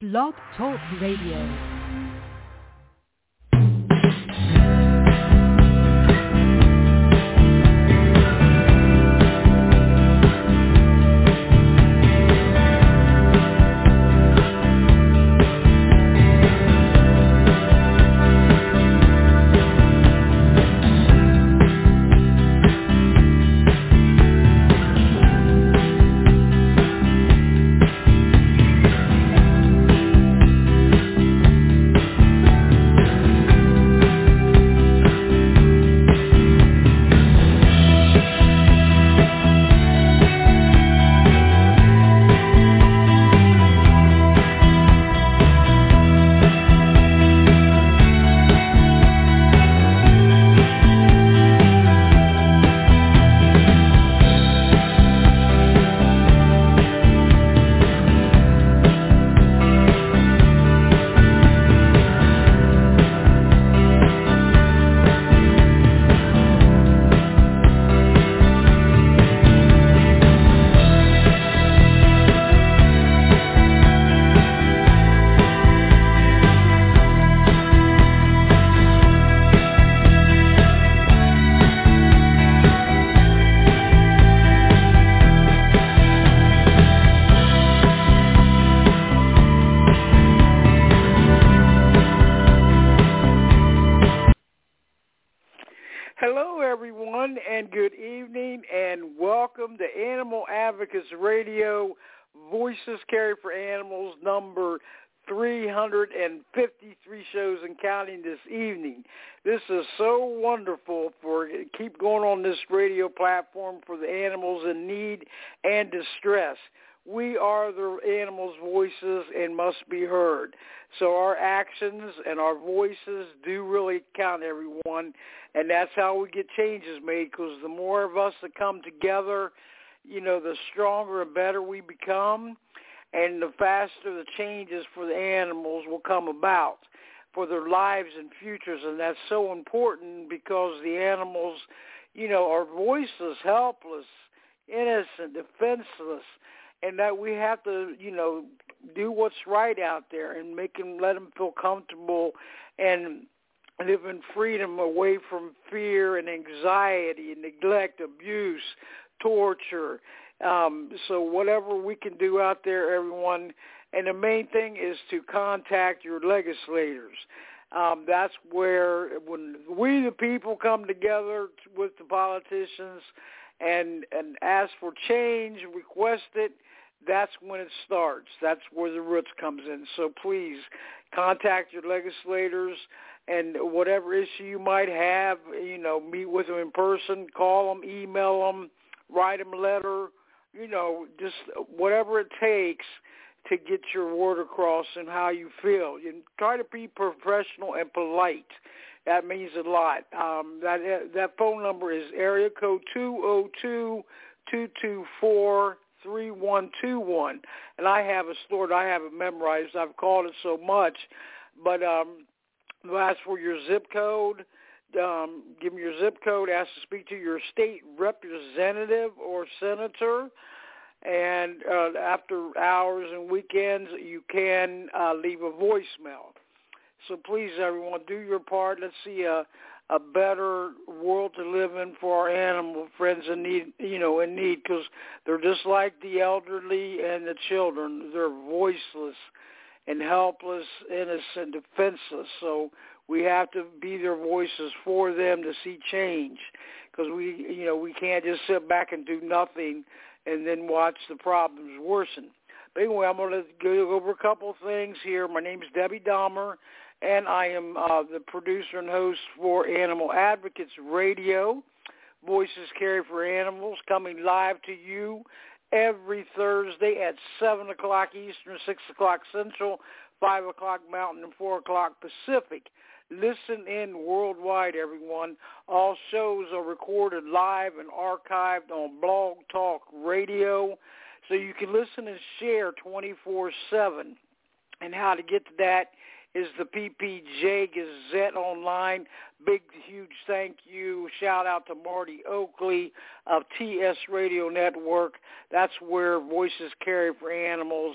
Blog Talk Radio. And good evening and welcome to Animal Advocates Radio, Voices Carry for Animals, number 353 shows and counting this evening. This is so wonderful for keep going on this radio platform for the animals in need and distress. We are the animals' voices and must be heard. So our actions and our voices do really count, everyone, and that's how we get changes made, because the more of us that come together, the stronger and better we become, and the faster the changes for the animals will come about for their lives and futures. And that's so important because the animals, are voiceless, helpless, innocent, defenseless, and that we have to, do what's right out there and let them feel comfortable and live in freedom away from fear and anxiety, neglect, abuse, torture. So whatever we can do out there, everyone, and the main thing is to contact your legislators. That's where when we the people come together with the politicians and ask for change, request it, that's when it starts. That's where the roots comes in. So please contact your legislators, and whatever issue you might have, meet with them in person, call them, email them, write them a letter, just whatever it takes to get your word across and how you feel. You try to be professional and polite. That means a lot. That phone number is area code 202-224-3121, and I have it stored. I have it memorized. I've called it so much, but they'll ask for your zip code. Give them your zip code. Ask to speak to your state representative or senator. And after hours and weekends, you can leave a voicemail. So please, everyone, do your part. Let's see a better world to live in for our animal friends in need, because they're just like the elderly and the children. They're voiceless and helpless, innocent, defenseless. So we have to be their voices for them to see change, because we can't just sit back and do nothing and then watch the problems worsen. But anyway, I'm going to go over a couple of things here. My name is Debbie Dahmer, and I am the producer and host for Animal Advocates Radio, Voices Carry for Animals, coming live to you every Thursday at 7 o'clock Eastern, 6 o'clock Central, 5 o'clock Mountain, and 4 o'clock Pacific. Listen in worldwide, everyone. All shows are recorded live and archived on Blog Talk Radio, so you can listen and share 24/7. And how to get to that is the PPJ Gazette Online. Big, huge thank you. Shout out to Marty Oakley of TS Radio Network. That's where Voices Carry for Animals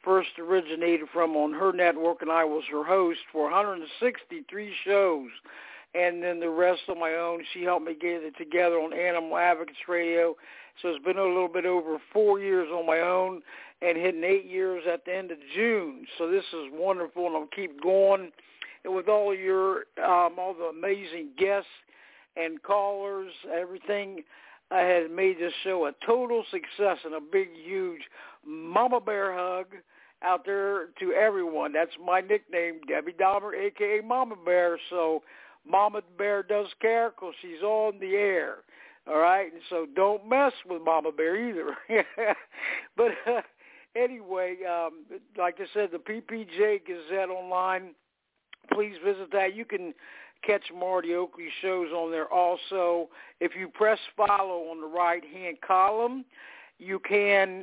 first originated from on her network, and I was her host for 163 shows. And then the rest on my own. She helped me get it together on Animal Advocates Radio. So it's been a little bit over 4 years on my own and hitting 8 years at the end of June. So this is wonderful, and I'll keep going. And with all the amazing guests and callers, everything, I had made this show a total success and a big, huge Mama Bear hug out there to everyone. That's my nickname, Debbie Dahmer, a.k.a. Mama Bear. So Mama Bear does care because she's on the air, all right? And so don't mess with Mama Bear either. But anyway, like I said, the PPJ Gazette online, please visit that. You can catch Marty Oakley shows on there also. If you press follow on the right-hand column, you can,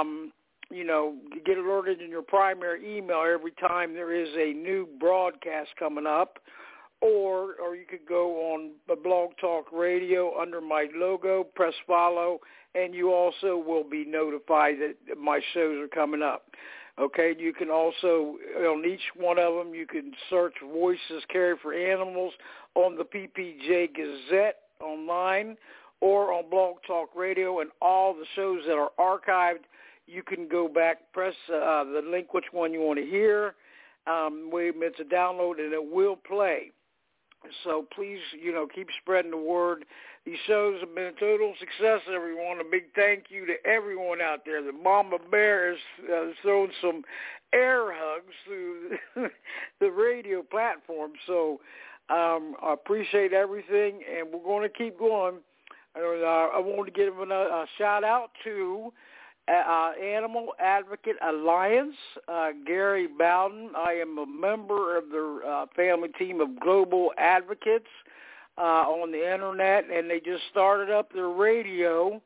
get alerted in your primary email every time there is a new broadcast coming up. Or you could go on Blog Talk Radio under my logo, press follow, and you also will be notified that my shows are coming up. Okay, you can also, on each one of them, you can search Voices Carry for Animals on the PPJ Gazette online or on Blog Talk Radio, and all the shows that are archived, you can go back, press the link, which one you want to hear, wait a minute to download, and it will play. So please, keep spreading the word. These shows have been a total success, everyone. A big thank you to everyone out there. The Mama Bear is throwing some air hugs through the radio platform. So I appreciate everything, and we're going to keep going. I want to give a shout-out to Animal Advocate Alliance, Gary Bowden. I am a member of their family team of global advocates on the Internet, and they just started up their radio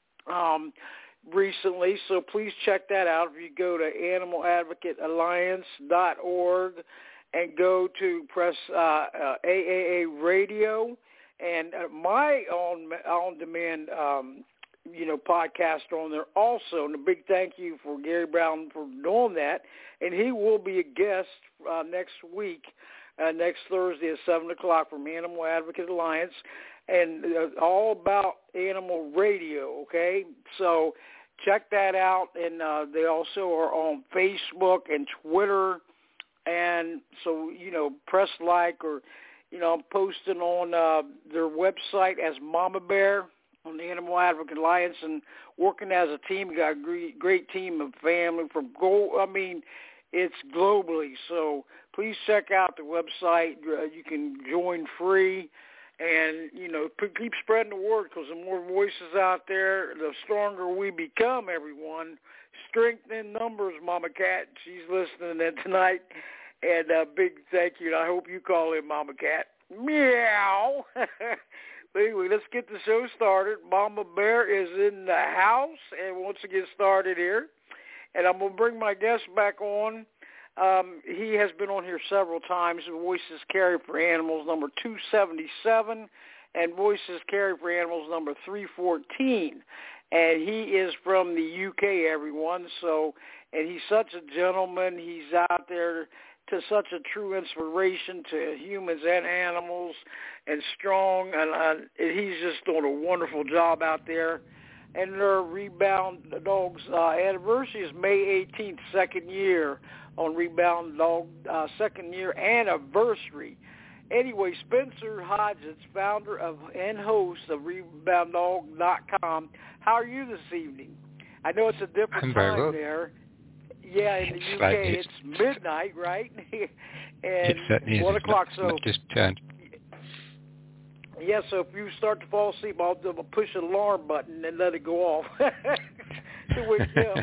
recently, so please check that out. If you go to animaladvocatealliance.org and go to press AAA Radio, and my on-demand podcast on there also. And a big thank you for Gary Brown for doing that. And he will be a guest next week, next Thursday at 7 o'clock from Animal Advocate Alliance, and all about animal radio, okay? So check that out. And they also are on Facebook and Twitter. And so, press like, or, I'm posting on their website as Mama Bear on the Animal Advocate Alliance, and working as a team. We got a great team of family from it's globally. So please check out the website. You can join free, and keep spreading the word, because the more voices out there, the stronger we become. Everyone, strength in numbers. Mama Cat, she's listening in tonight, and a big thank you. And I hope you call in, Mama Cat. Meow. But anyway, let's get the show started. Mama Bear is in the house and wants to get started here. And I'm going to bring my guest back on. He has been on here several times. Voices Carry for Animals number 277 and Voices Carry for Animals number 314. And he is from the UK, everyone. So, and he's such a gentleman. He's out there to such a true inspiration to humans and animals, and strong, and he's just doing a wonderful job out there. And their Rebound Dogs anniversary is May 18th, second year on Rebound Dog, second year anniversary. Anyway, Spencer Hodges, founder and host of ReboundDog.com. How are you this evening? I know it's a different time there. Yeah, in the UK, it's midnight, right? And it's 1 o'clock. So just turned. Yeah, so if you start to fall asleep, I'll push an alarm button and let it go off to wake you up.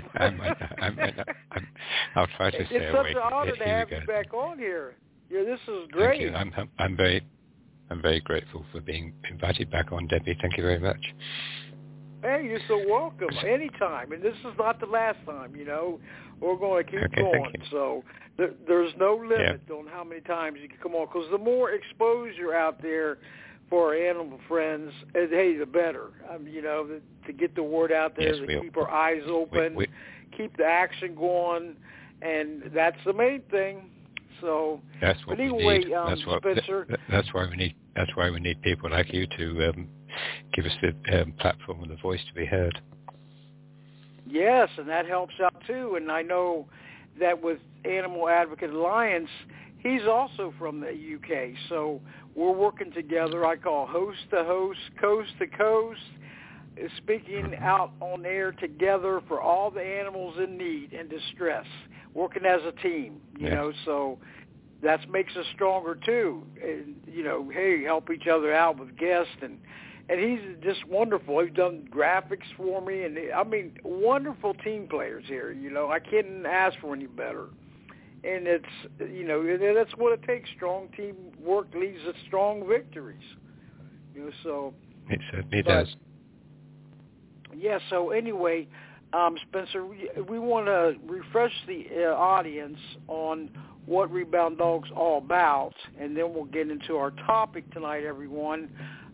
I'll try to stay awake. It's such an honor to have you back on here. Yeah, this is great. Thank you. I'm very grateful for being invited back on, Debbie. Thank you very much. Hey, you're so welcome. Anytime. And this is not the last time, We're going to keep going. So there's no limit on how many times you can come on, because the more exposure out there for our animal friends, hey, the better. To get the word out there, to keep our eyes open, keep the action going, and that's the main thing. So, that's what but anyway, we need. Spencer. That's why we need. That's why we need people like you to give us the platform and the voice to be heard. Yes, and that helps out too. And I know that with Animal Advocate Alliance, he's also from the UK. So we're working together. I call host to host, coast to coast, speaking out on air together for all the animals in need and distress, working as a team, you know, so that makes us stronger too. And, you know, hey, help each other out with guests, and he's just wonderful. He's done graphics for me, and I mean, wonderful team players here. You know, I couldn't ask for any better. And it's, you know, that's what it takes. Strong teamwork leads to strong victories. You know, so it certainly does. Yeah. So anyway, Spencer, we want to refresh the audience on what Rebound Dog's all about, and then we'll get into our topic tonight, everyone.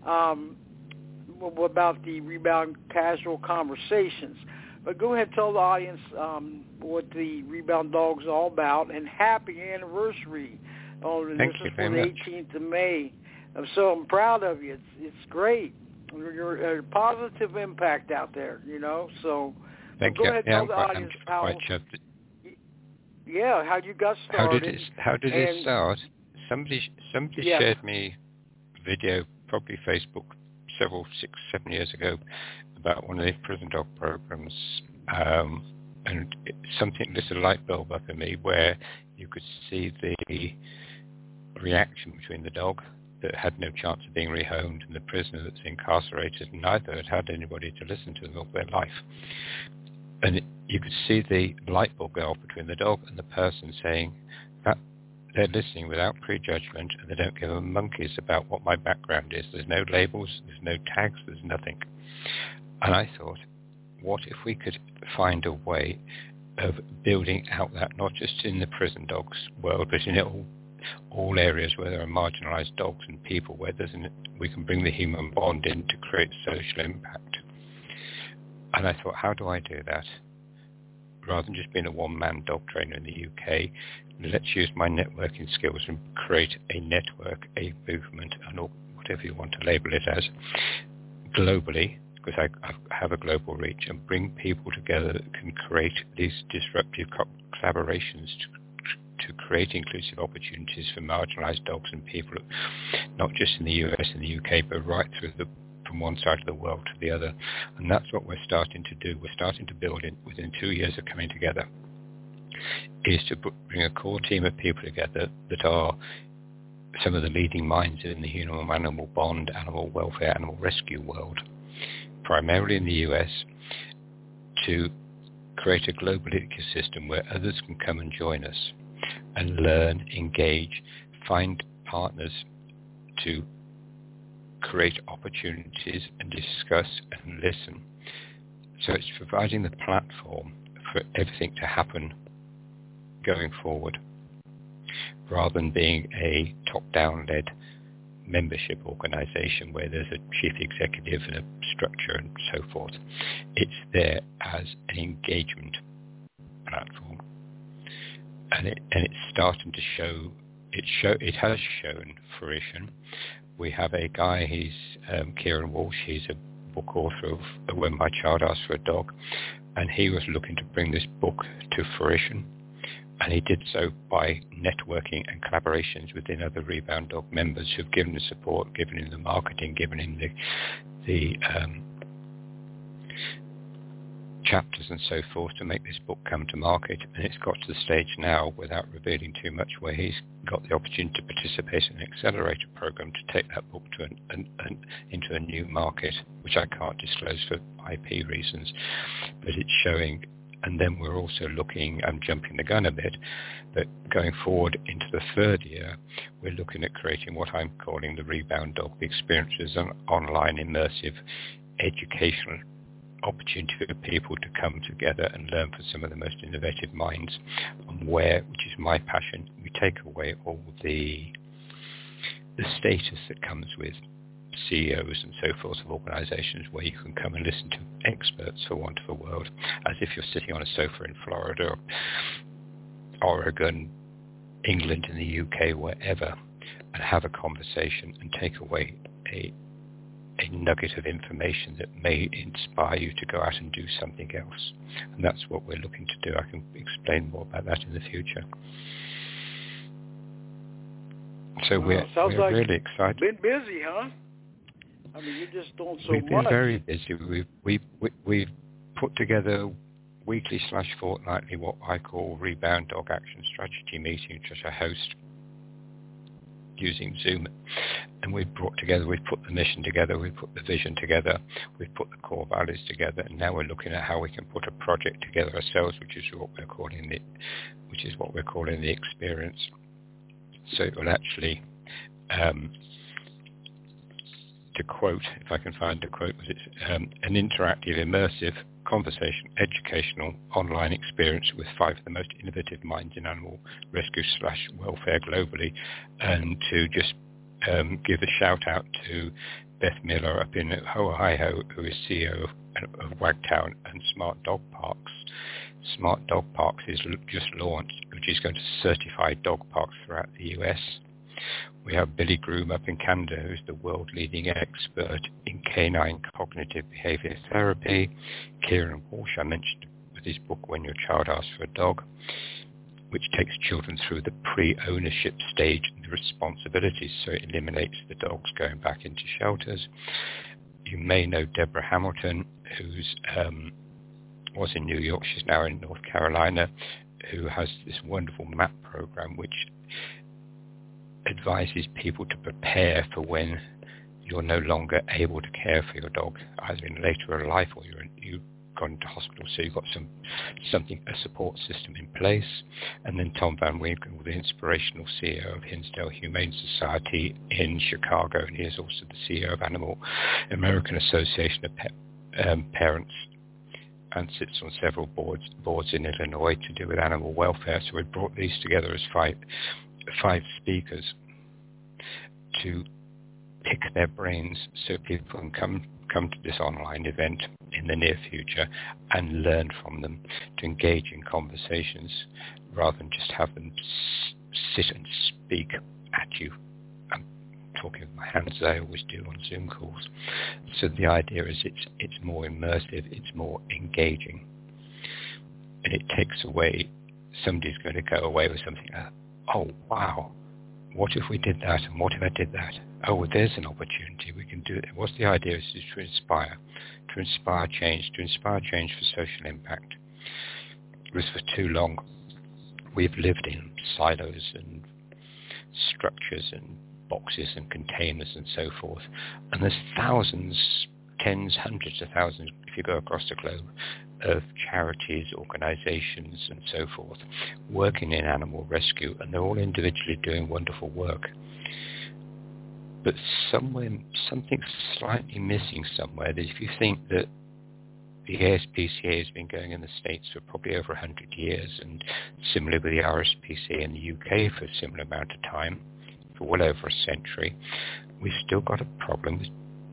About the Rebound Casual Conversations. But go ahead and tell the audience what the Rebound Dog's all about, and happy anniversary. Thank you very much. This is for the 18th of May. I'm proud of you. It's great. You're a positive impact out there, you know. So thank go you. ahead and tell the audience how. Yeah, how you got started. How did it start? Somebody shared me a video, probably Facebook, 6-7 years ago, about one of the prison dog programs, and something lit a light bulb up in me where you could see the reaction between the dog that had no chance of being rehomed and the prisoner that's incarcerated, and neither had had anybody to listen to them all their life. And you could see the light bulb go off between the dog and the person, saying that they're listening without prejudgment, and they don't give a monkeys about what my background is. There's no labels, there's no tags, there's nothing. And I thought, what if we could find a way of building out that, not just in the prison dogs world, but in all areas where there are marginalized dogs and people, where we can bring the human bond in to create social impact. And I thought, how do I do that? Rather than just being a one-man dog trainer in the UK, let's use my networking skills and create a network, a movement, and whatever you want to label it as, globally, because I have a global reach, and bring people together that can create these disruptive collaborations to create inclusive opportunities for marginalized dogs and people, not just in the US and the UK, but right through from one side of the world to the other. And that's what we're starting to do. We're starting to build it within 2 years of coming together, is to bring a core team of people together that are some of the leading minds in the human-animal bond, animal welfare, animal rescue world, primarily in the US, to create a global ecosystem where others can come and join us and learn, engage, find partners to create opportunities and discuss and listen. So it's providing the platform for everything to happen going forward, rather than being a top-down led membership organization where there's a chief executive and a structure and so forth. It's there as an engagement platform, and it's starting to show. It has shown fruition. We have a guy, he's Kieran Walsh, he's a book author of When My Child Asked for a Dog, and he was looking to bring this book to fruition, and he did so by networking and collaborations within other Rebound Dog members who've given the support, given him the marketing, given him the chapters and so forth to make this book come to market. And it's got to the stage now, without revealing too much, where he's got the opportunity to participate in an accelerator program to take that book to into a new market, which I can't disclose for IP reasons, but it's showing. And then we're also looking, I'm jumping the gun a bit, but going forward into the third year, we're looking at creating what I'm calling the Rebound Dog Experiences, an online immersive educational opportunity for people to come together and learn from some of the most innovative minds, and which is my passion, we take away all the status that comes with CEOs and so forth of organizations, where you can come and listen to experts, for want of a word, as if you're sitting on a sofa in Florida Oregon, England, in the UK, wherever, and have a conversation and take away a nugget of information that may inspire you to go out and do something else. And that's what we're looking to do. I can explain more about that in the future. So we're like really excited. Been busy, huh? I mean, you're just doing so much. We've been very busy. We've put together weekly/fortnightly what I call Rebound Dog Action Strategy meetings, which I host using Zoom. And we've put the mission together, we've put the vision together, we've put the core values together, and now we're looking at how we can put a project together ourselves, which is what we're calling the experience. So it will actually, to quote, if I can find the quote, an interactive, immersive, conversation, educational, online experience with 5 of the most innovative minds in animal rescue/welfare globally. And to just give a shout out to Beth Miller up in Ohio, who is CEO of Wagtown and Smart Dog Parks. Smart Dog Parks is just launched, which is going to certify dog parks throughout the US. We have Billy Groom up in Canada, who's the world-leading expert in canine cognitive behavior therapy. Kieran Walsh, I mentioned with his book, When Your Child Asks for a Dog, which takes children through the pre-ownership stage and the responsibilities, so it eliminates the dogs going back into shelters. You may know Deborah Hamilton, who's was in New York, she's now in North Carolina, who has this wonderful MAP program which advises people to prepare for when you're no longer able to care for your dog, either in later life or you've gone into hospital, so you've got a support system in place. And then Tom Van Winkle, the inspirational CEO of Hinsdale Humane Society in Chicago, and he is also the CEO of American Association of Parents, and sits on several boards in Illinois to do with animal welfare. So we brought these together as five speakers to pick their brains so people can come to this online event in the near future and learn from them, to engage in conversations rather than just have them sit and speak at you. I'm talking with my hands, as I always do on Zoom calls. So the idea is it's more immersive, it's more engaging, and it takes away, somebody's going to go away with something, oh wow, what if we did that, and what if I did that? Oh, well, there's an opportunity, we can do it. What's the idea is to inspire change for social impact. Because for too long, we've lived in silos and structures and boxes and containers and so forth. And there's thousands, tens, hundreds of thousands, if you go across the globe, of charities, organizations and so forth, working in animal rescue, and they're all individually doing wonderful work. But something's slightly missing somewhere. That if you think that the ASPCA has been going in the States for probably over 100 years, and similarly with the RSPCA in the UK for a similar amount of time, for well over a century, we've still got a problem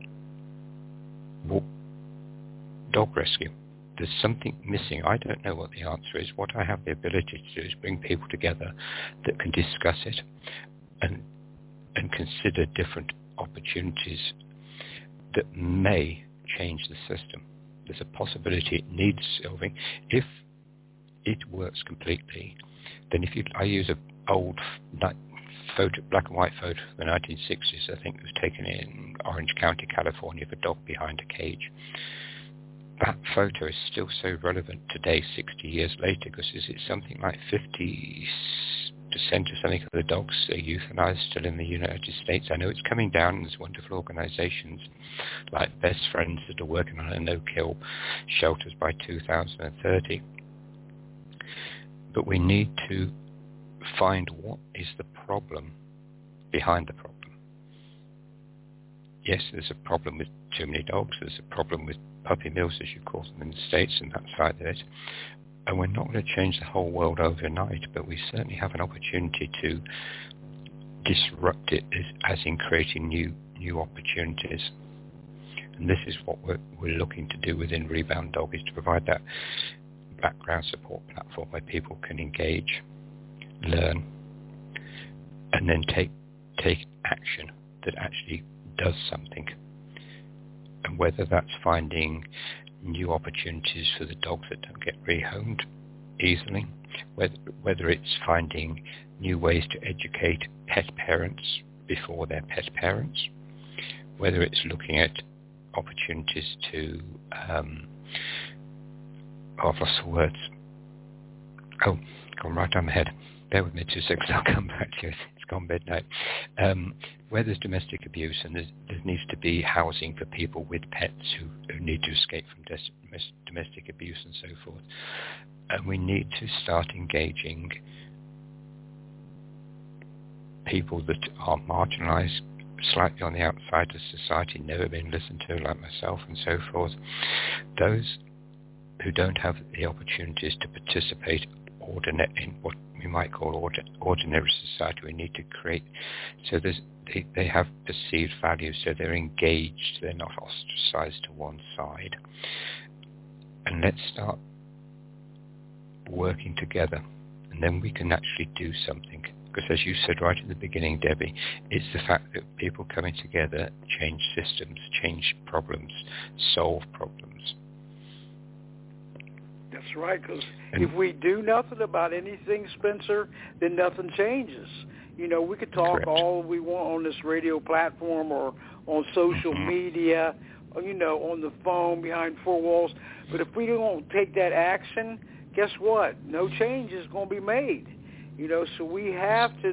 with dog rescue. There's something missing. I don't know what the answer is. What I have the ability to do is bring people together that can discuss it and consider different opportunities that may change the system. There's a possibility it needs solving. If it works completely, then I use an old photo, black and white photo from the 1960s, I think it was taken in Orange County, California, of a dog behind a cage. That photo is still so relevant today, 60 years later, because is it something like 50% or something of the dogs are euthanized still in the United States? I know it's coming down, and there's wonderful organizations like Best Friends that are working on a no-kill shelters by 2030. But we need to find what is the problem behind the problem. Yes, there's a problem with too many dogs. There's a problem with puppy mills, as you call them in the States, and that side of it. And we're not going to change the whole world overnight, but we certainly have an opportunity to disrupt it, as in creating new opportunities. And this is what we're looking to do within Rebound Dog, is to provide that background support platform where people can engage learn, and then take action that actually does something. And whether that's finding new opportunities for the dogs that don't get rehomed easily, whether it's finding new ways to educate pet parents before they're pet parents, whether it's looking at opportunities to, I've lost the words. Oh, gone right on my head. Bear with me 2 seconds, I'll come back to you. It's gone midnight. Where there's domestic abuse, and there needs to be housing for people with pets who need to escape from domestic abuse and so forth. And we need to start engaging people that are marginalized, slightly on the outside of society, never been listened to, like myself and so forth. Those who don't have the opportunities to participate in what we might call ordinary society, we need to create so they have perceived value, so they're engaged, they're not ostracized to one side. And let's start working together, and then we can actually do something. Because as you said right at the beginning, Debbie, it's the fact that people coming together change systems, change problems, solve problems. That's right, because if we do nothing about anything, Spencer, then nothing changes. You know, we could talk Correct. all we want on this radio platform or on social media, or, you know, on the phone behind four walls, but if we don't take that action, guess what? No change is going to be made. You know, so we have to,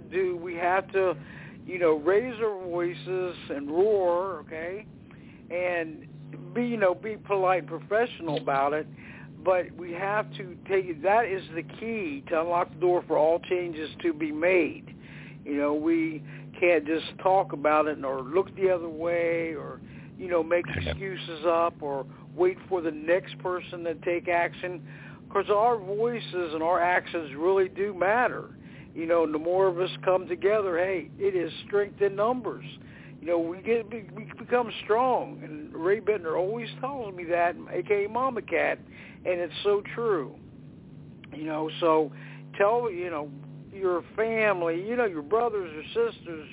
you know, raise our voices and roar, okay, and be polite, professional about it. But we have to take it. That is the key to unlock the door for all changes to be made. You know, we can't just talk about it or look the other way or, you know, make excuses up or wait for the next person to take action. Because our voices and our actions really do matter. You know, and the more of us come together, hey, it is strength in numbers. You know, we become strong. And Ray Bittner always tells me that, a.k.a. Mama Cat, and it's so true. You know, so tell, you know, your family, you know, your brothers or sisters,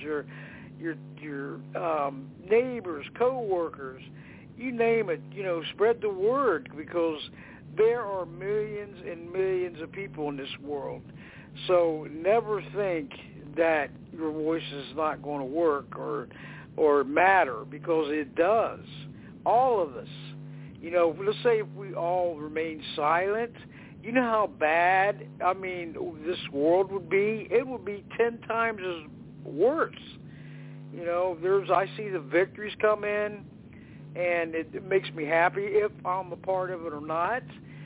your neighbors, co-workers, you name it, you know, spread the word, because there are millions and millions of people in this world. So never think that your voice is not going to work or matter, because it does. All of us. You know, let's say if we all remain silent, you know how bad, I mean, this world would be? It would be 10 times as worse. You know, I see the victories come in, and it makes me happy if I'm a part of it or not,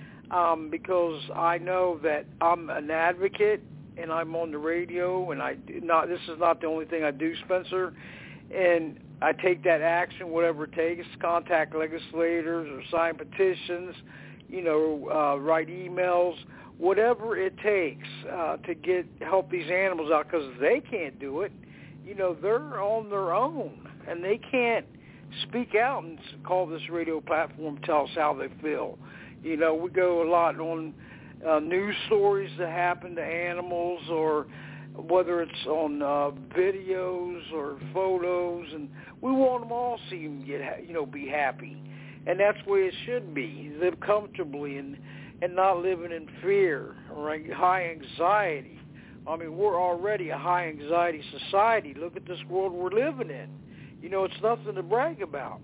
because I know that I'm an advocate, and I'm on the radio, and this is not the only thing I do, Spencer, and I take that action, whatever it takes, contact legislators or sign petitions, you know, write emails, whatever it takes to help these animals out, because they can't do it. You know, they're on their own, and they can't speak out and call this radio platform, tell us how they feel. You know, we go a lot on news stories that happen to animals, or whether it's on videos or photos, and we want them all to see them be happy. And that's the way it should be. Live comfortably and not living in fear or high anxiety. I mean, we're already a high anxiety society. Look at this world we're living in. You know, it's nothing to brag about.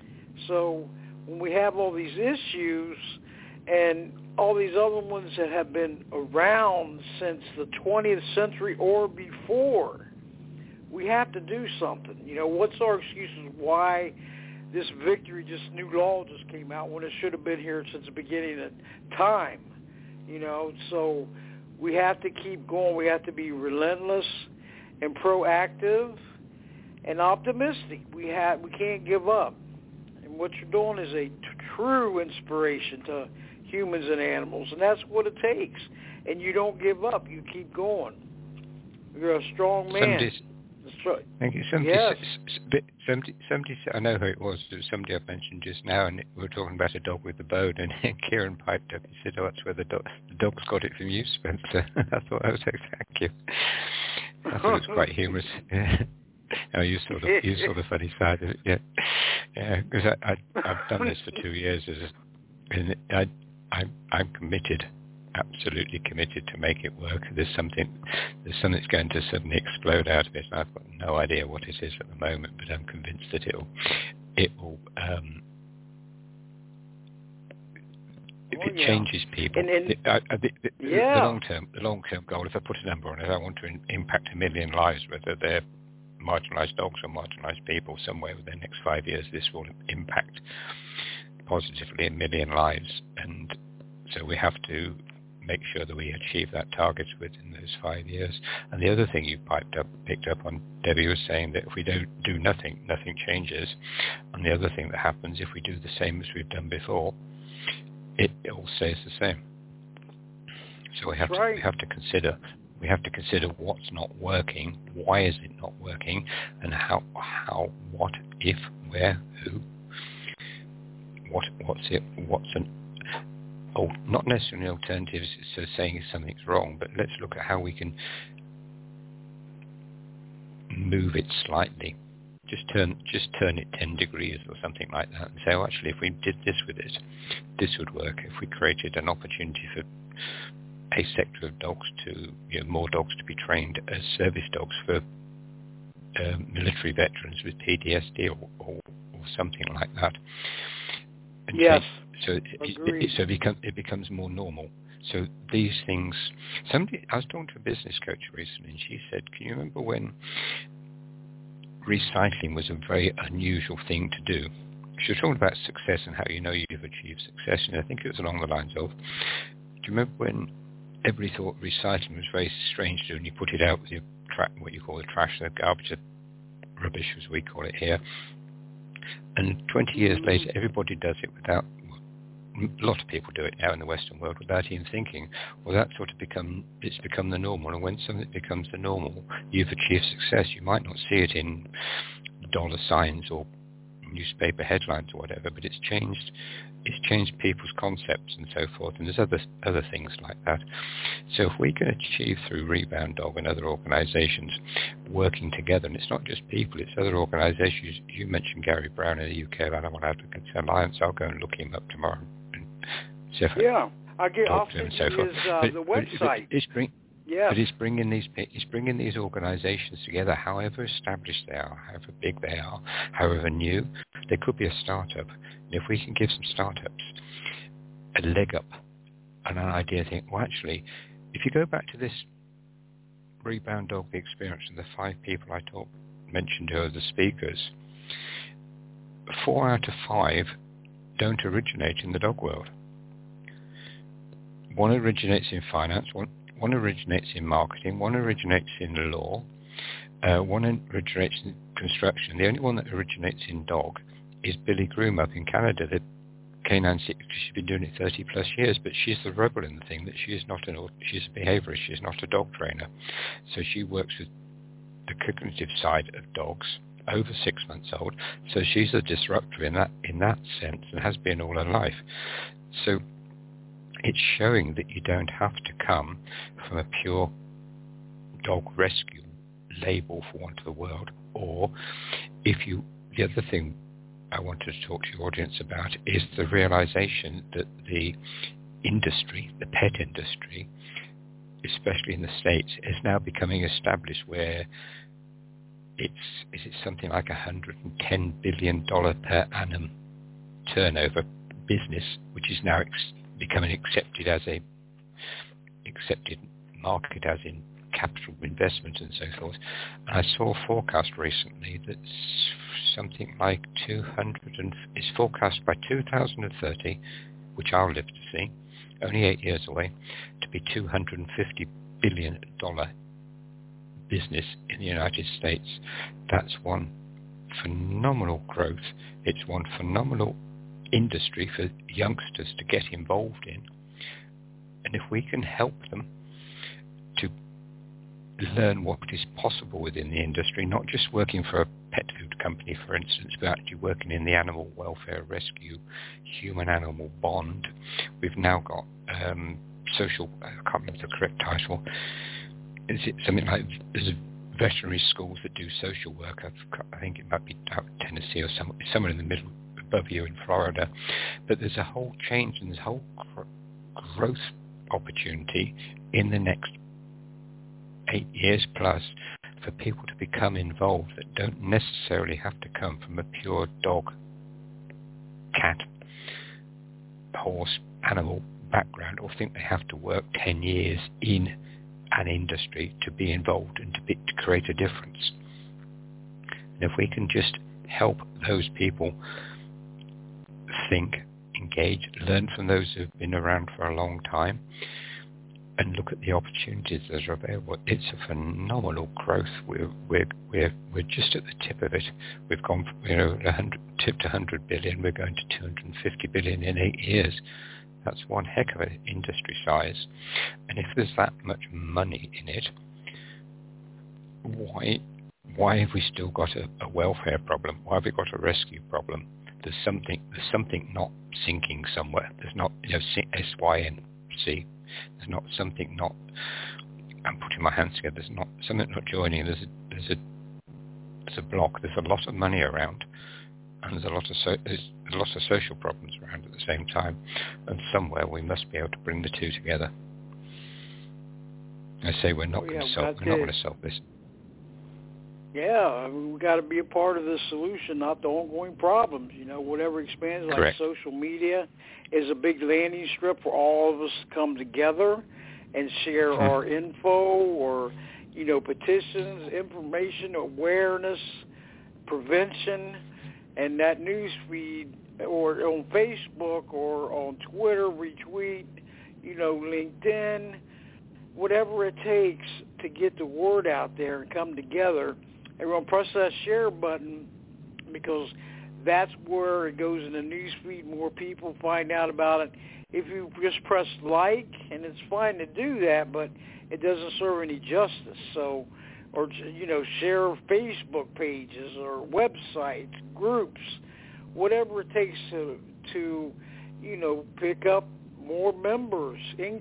So when we have all these issues and all these other ones that have been around since the 20th century or before, we have to do something. You know, what's our excuses why this new law just came out when it should have been here since the beginning of time? You know, so we have to keep going. We have to be relentless and proactive and optimistic. We can't give up. And what you're doing is a true inspiration to humans and animals, and that's what it takes. And you don't give up. You keep going. You're a strong man. Thank you. Yes. 70, I know who it was. It was somebody I mentioned just now, and we were talking about a dog with a bone, and Kieran piped up. He said, "Oh, that's where the dog's got it from you, Spencer." I thought, "Oh, thank you." I thought it was quite humorous. Oh, you saw the funny side of it, yeah. Because I've done this for 2 years, and I'm committed. Absolutely committed to make it work. There's something that's going to suddenly explode out of it. And I've got no idea what it is at the moment, but I'm convinced that it will. If it changes people, the long-term goal. If I put a number on it, I want to impact 1 million lives, whether they're marginalised dogs or marginalised people. Somewhere within the next 5 years, this will impact positively 1 million lives, and so we have to make sure that we achieve that target within those 5 years. And the other thing you picked up on, Debbie, was saying that if we don't do nothing changes. And the other thing that happens, if we do the same as we've done before, it all stays the same. So we have to consider what's not working, why is it not working, and how, what, if, where, who, not necessarily alternatives, so saying something's wrong, but let's look at how we can move it slightly. Just turn it 10 degrees or something like that, and say, oh, actually, if we did this with it, this would work. If we created an opportunity for a sector of dogs to, more dogs to be trained as service dogs for military veterans with PTSD or something like that. And yes. It becomes more normal. So these things. I was talking to a business coach recently, and she said, "Can you remember when recycling was a very unusual thing to do?" She was talking about success and how you know you've achieved success, and I think it was along the lines of, "Do you remember when everybody thought recycling was very strange to do, and you put it out with your what you call the trash, the garbage, the rubbish, as we call it here, and 20 years later, everybody does it without." A lot of people do it now in the Western world without even thinking. Well, that's sort of become the normal, and when something becomes the normal, you've achieved success. You might not see it in dollar signs or newspaper headlines or whatever, but it's changed people's concepts and so forth, and there's other things like that. So if we can achieve through Rebound Dog and other organizations working together, and it's not just people, it's other organizations. You mentioned Gary Brown in the UK Animal Advocates Alliance. I'll go and look him up tomorrow. I'll send you the website. But it's bringing these organizations together, however established they are, however big they are, however new. They could be a startup. And if we can give some startups a leg up and an idea, think, well, actually, if you go back to this Rebound Dog experience and the 5 people I mentioned who are the speakers, 4 out of 5 don't originate in the dog world. One originates in finance, one originates in marketing, one originates in law, one originates in construction. The only one that originates in dog is Billy Groom up in Canada, the canine secretary. She's been doing it 30 plus years, but she's the rebel in the thing that she is not she's a behaviorist, she's not a dog trainer. So she works with the cognitive side of dogs over 6 months old. So she's a disruptor in that sense, and has been all her life. So it's showing that you don't have to come from a pure dog rescue label, for want of a word, or the other thing I wanted to talk to your audience about is the realization that the industry, the pet industry, especially in the States, is now becoming established where is it something like $110 billion per annum turnover business, which is now becoming accepted market, as in capital investment and so forth. And I saw a forecast recently that's something like is forecast by 2030, which I'll live to see, only 8 years away, to be $250 billion business in the United States. That's one phenomenal growth. It's one phenomenal industry for youngsters to get involved in. And if we can help them to learn what is possible within the industry, not just working for a pet food company, for instance, but actually working in the animal welfare rescue, human-animal bond. We've now got social, I can't remember the correct title, is it something like, there's veterinary schools that do social work. I think it might be out in Tennessee or somewhere in the middle above you in Florida. But there's a whole change and there's a whole growth opportunity in the next 8 years plus for people to become involved that don't necessarily have to come from a pure dog, cat, horse, animal background or think they have to work 10 years in an industry to be involved and to create a difference. And if we can just help those people think, engage, learn from those who've been around for a long time, and look at the opportunities that are available, it's a phenomenal growth. We're just at the tip of it. We've gone from, tipped 100 billion. We're going to 250 billion in 8 years. That's one heck of an industry size. And if there's that much money in it, why have we still got a welfare problem? Why have we got a rescue problem? There's something not syncing somewhere. There's not, SYNC. There's not something not. I'm putting my hands together. There's not something not joining. There's a block. There's a lot of money around, and there's a lot of social problems around at the same time. And somewhere we must be able to bring the two together. I say we're not going to solve this. Yeah, we got to be a part of the solution, not the ongoing problems. Whatever expands, like social media, is a big landing strip for all of us to come together and share our info or, petitions, information, awareness, prevention, and that news feed, or on Facebook or on Twitter, retweet, LinkedIn, whatever it takes to get the word out there and come together. Everyone press that share button because that's where it goes in the news feed. More people find out about it. If you just press like, and it's fine to do that, but it doesn't serve any justice. So, or share Facebook pages or websites, groups, whatever it takes to pick up more members,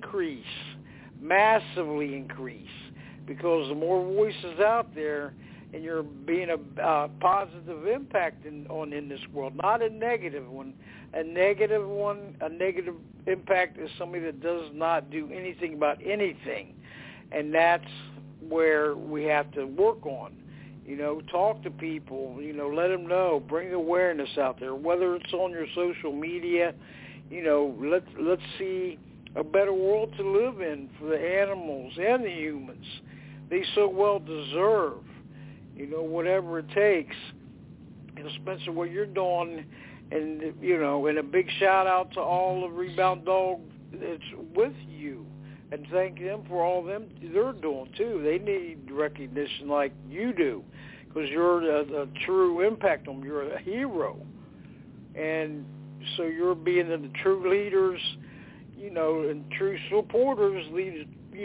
massively increase, because the more voices out there, and you're being a positive impact in this world, not a negative one. A negative impact is somebody that does not do anything about anything, and that's where we have to work on. Talk to people. Let them know. Bring awareness out there. Whether it's on your social media, let's see a better world to live in for the animals and the humans. They so well deserve. Whatever it takes. Spencer, what you're doing, and, and a big shout out to all the Rebound Dog that's with you, and thank them for all they're doing, too. They need recognition like you do, because you're a true impact on them. You're a hero. And so you're being the true leaders, and true supporters lead,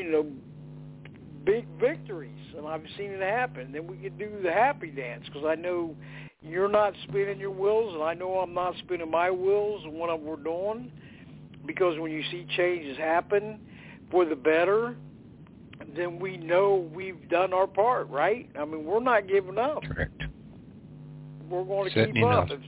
big victories, and I've seen it happen. Then we could do the happy dance, because I know you're not spinning your wheels, and I know I'm not spinning my wheels and what we're doing, because when you see changes happen for the better, then we know we've done our part, right? I mean, we're not giving up. Correct. We're going to Certainly keep up. Not.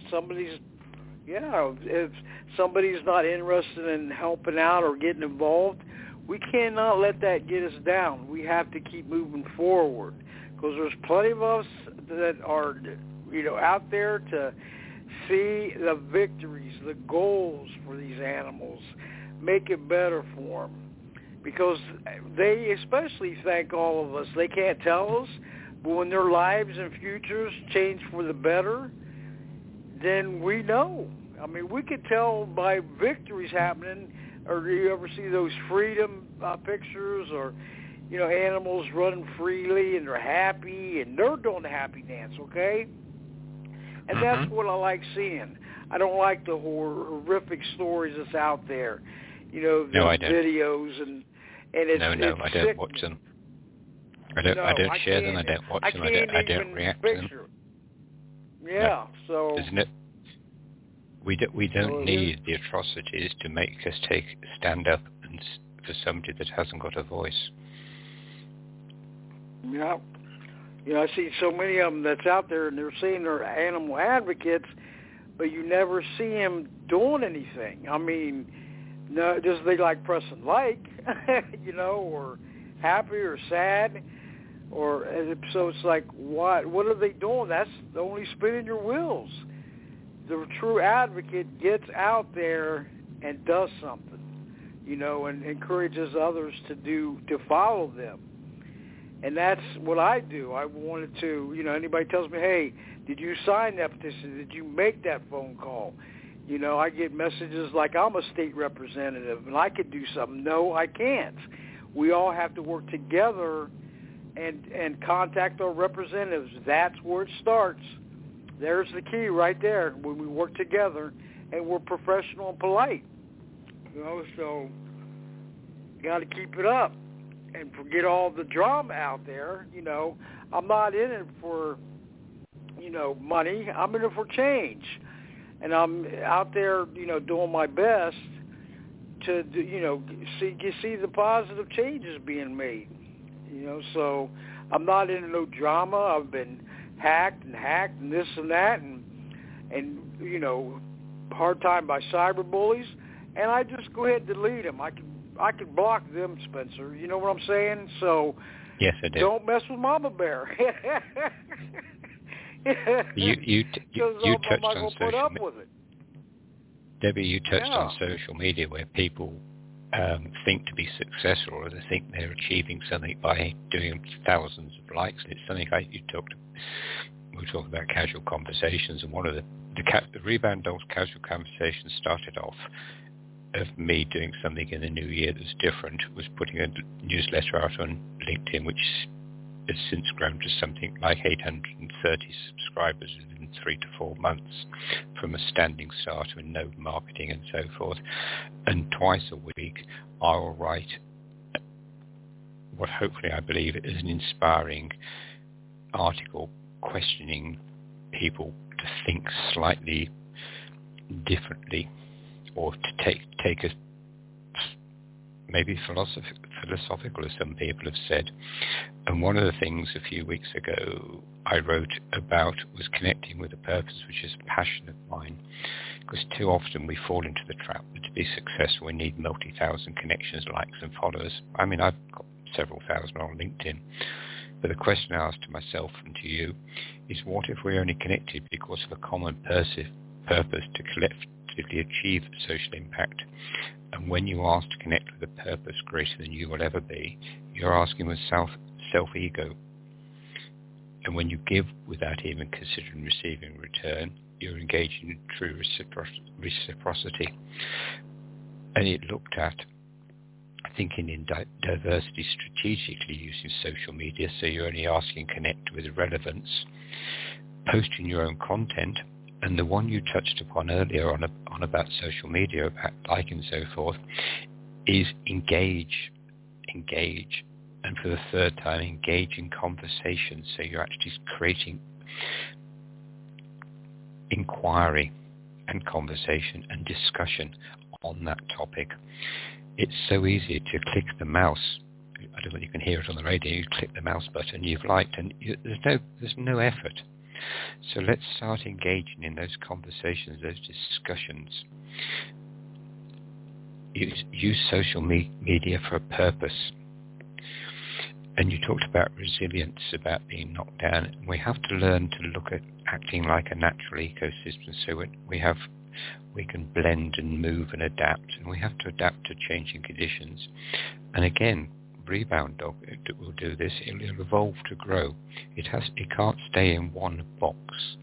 If somebody's not interested in helping out or getting involved, we cannot let that get us down. We have to keep moving forward, because there's plenty of us that are, out there to see the victories, the goals for these animals, make it better for them, because they especially thank all of us. They can't tell us, but when their lives and futures change for the better, then we know. I mean, we could tell by victories happening. Or do you ever see those freedom pictures, or, animals running freely and they're happy and they're doing the happy dance, okay? And that's what I like seeing. I don't like the horrific stories that's out there, No, I don't. videos and it's I don't watch them. I don't share them. I don't watch them. I don't react to them. Yeah. No. So isn't it? We don't need the atrocities to make us stand up and for somebody that hasn't got a voice. Yeah. I see so many of them that's out there, and they're saying they're animal advocates, but you never see them doing anything. I mean, no, just they like pressing like, or happy or sad, or so it's like, what are they doing? That's only spinning your wheels. The true advocate gets out there and does something, and encourages others to follow them. And that's what I do. I wanted to, anybody tells me, hey, did you sign that petition? Did you make that phone call? I get messages like I'm a state representative and I could do something. No, I can't. We all have to work together and contact our representatives. That's where it starts. There's the key right there, when we work together and we're professional and polite. So got to keep it up. And forget all the drama out there. I'm not in it for, money. I'm in it for change. And I'm out there, doing my best to, see the positive changes being made. So I'm not into no drama. I've been hacked and this and that and hard time by cyber bullies. And I just go ahead and delete them. I can block them, Spencer. You know what I'm saying? So yes, I do. Don't mess with Mama Bear. You touched on social media. Debbie, you touched on social media where people think to be successful, or they think they're achieving something by doing thousands of likes. It's something we were talking about casual conversations, and one of the Rebound Dogs casual conversations started off of me doing something in the new year that was different, was putting a newsletter out on LinkedIn, which has since grown to something like 830 subscribers within 3 to 4 months from a standing start with no marketing and so forth. And twice a week I will write what hopefully I believe is an inspiring article questioning people to think slightly differently, or to take a maybe philosophical, as some people have said. And one of the things a few weeks ago I wrote about was connecting with a purpose, which is a passion of mine, because too often we fall into the trap that to be successful we need multi-thousand connections, likes and followers. I mean, I've got several thousand on LinkedIn, but the question I asked to myself and to you is, what if we're only connected because of a common purpose to collectively achieve social impact? And when you ask to connect with a purpose greater than you will ever be, you're asking with self-ego. And when you give without even considering receiving return, you're engaging in true reciprocity. And it looked at thinking in diversity strategically using social media, so you're only asking connect with relevance, posting your own content, and the one you touched upon earlier on about social media, about like and so forth, is engage, and for the third time, engage in conversation. So you're actually creating inquiry and conversation and discussion on that topic. It's so easy to click the mouse. I don't know if you can hear it on the radio. You click the mouse button, you've liked, and there's no effort. So let's start engaging in those conversations, those discussions. Use social media for a purpose. And you talked about resilience, about being knocked down. We have to learn to look at acting like a natural ecosystem, so we can blend and move and adapt, and we have to adapt to changing conditions. And again, Rebound Dog will do this. It will evolve to grow. It can't stay in one box.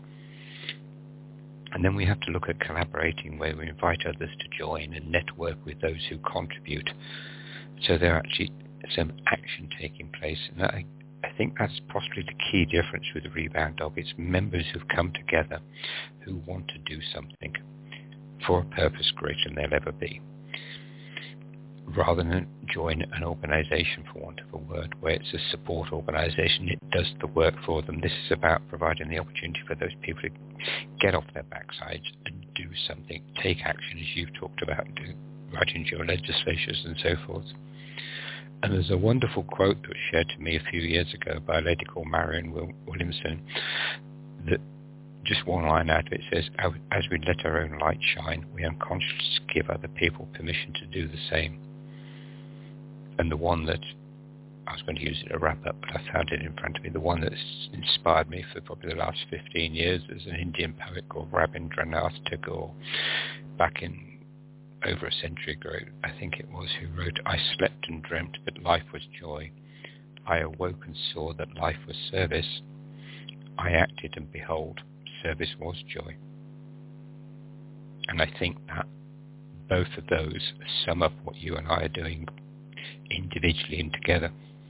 And then we have to look at collaborating, where we invite others to join and network with those who contribute. So there are actually some action taking place. And I think that's possibly the key difference with the Rebound Dog. It's members who've come together who want to do something for a purpose greater than they'll ever be. rather than join an organization, for want of a word, where it's a support organization. It does the work for them. This is about providing the opportunity for those people to get off their backsides and do something, take action, as you've talked about, writing your legislatures and so forth. And there's a wonderful quote that was shared to me a few years ago by a lady called Marion Williamson, that just one line out of it says, as we let our own light shine, we unconsciously give other people permission to do the same. And the one that, I was going to use it to wrap up, but I found it in front of me, the one that's inspired me for probably the last 15 years is an Indian poet called Rabindranath Tagore, back in over a century ago, I think it was, who wrote, I slept and dreamt, but life was joy. I awoke and saw that life was service. I acted, and behold, service was joy. And I think that both of those sum up what you and I are doing individually and together.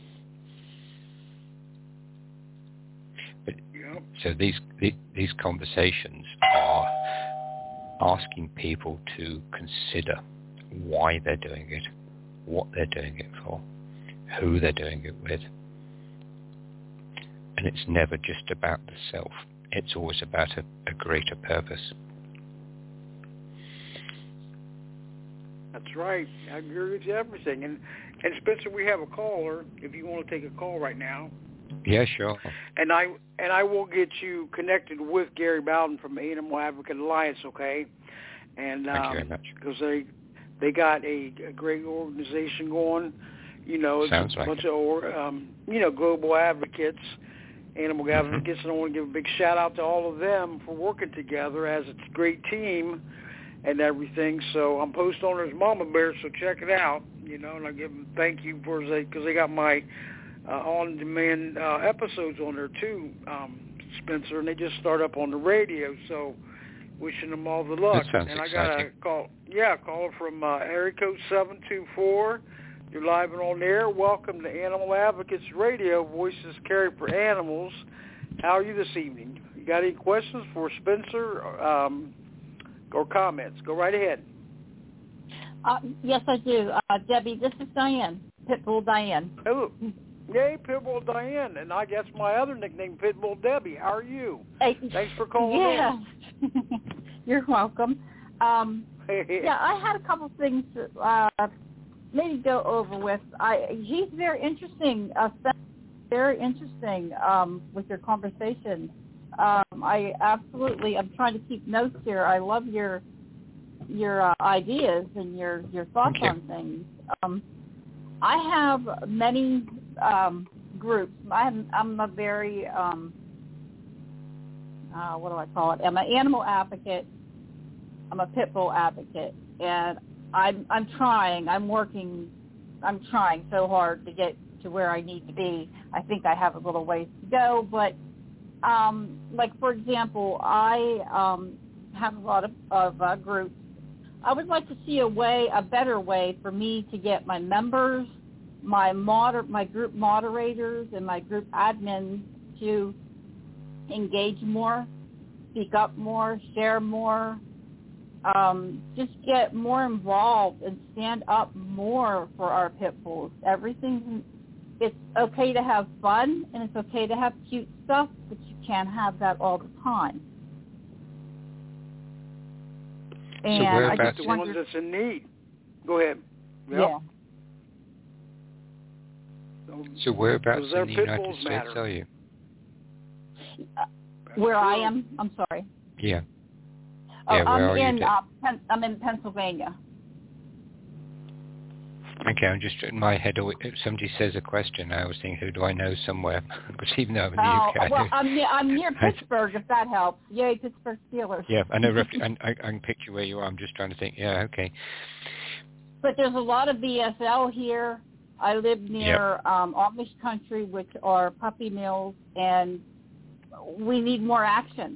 But, so these conversations are asking people to consider why they're doing it, what they're doing it for, who they're doing it with. And it's never just about the self. It's always about a greater purpose. That's right. I agree with everything. And Spencer, we have a caller, if you want to take a call right now. Yeah, sure. And I will get you connected with Gary Bowden from Animal Advocate Alliance, okay? And thank you very much. Because they got a great organization going. You know, it's Sounds a bunch of global advocates, animal advocates, and I want to give a big shout out to all of them for working together as it's a great team and everything. So I'm post owner's Mama Bear, so check it out. You know, and I give them thank you because they got my on-demand episodes on there too, Spencer, and they just start up on the radio. So wishing them all the luck. That sounds and exciting. I got a caller from area code 724. You're live and on the air. Welcome to Animal Advocates Radio, Voices Carried for Animals. How are you this evening? You got any questions for Spencer or comments? Go right ahead. Yes, I do. Debbie, this is Diane, Pitbull Diane. Hello. Yay, Pitbull Diane, and I guess my other nickname, Pitbull Debbie. How are you? Hey, thanks for calling in. You're welcome. Yeah, I had a couple things to maybe go over with. He's very interesting, very interesting with your conversation. I'm trying to keep notes here. I love your ideas and your thoughts on things. I have many groups. I'm a very what do I call it? I'm an animal advocate. I'm a pit bull advocate, and I'm trying. I'm trying so hard to get to where I need to be. I think I have a little ways to go, but like for example, I have a lot of groups. I would like to see a better way for me to get my members, my group moderators, and my group admins to engage more, speak up more, share more, just get more involved and stand up more for our pit bulls. It's okay to have fun and it's okay to have cute stuff, but you can't have that all the time. And so I think the ones that's in need. Go ahead. Yep. Yeah. So whereabouts in the United States matter. are you? Where I am? I'm sorry. Yeah. Yeah, I'm in Pennsylvania. Okay, I'm just in my head. If somebody says a question, I always think, who do I know somewhere? Because even though I'm in the UK, well, I'm near Pittsburgh, if that helps. Yay, Pittsburgh Steelers. Yeah, I know. I can picture where you are. I'm just trying to think. Yeah, okay. But there's a lot of BSL here. I live near Amish country, which are puppy mills, and we need more action.